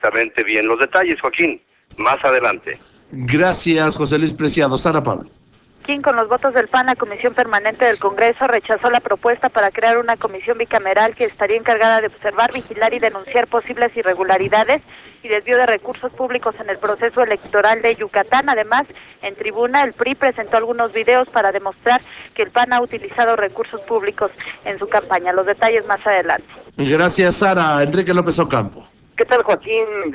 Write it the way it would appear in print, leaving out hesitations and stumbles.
perfectamente bien los detalles, Joaquín. Más adelante. Gracias, José Luis Preciado. Sara Pablo. Con los votos del PAN, la Comisión Permanente del Congreso rechazó la propuesta para crear una comisión bicameral que estaría encargada de observar, vigilar y denunciar posibles irregularidades y desvío de recursos públicos en el proceso electoral de Yucatán. Además, en tribuna, el PRI presentó algunos videos para demostrar que el PAN ha utilizado recursos públicos en su campaña. Los detalles más adelante. Gracias, Sara. Enrique López Ocampo. ¿Qué tal, Joaquín?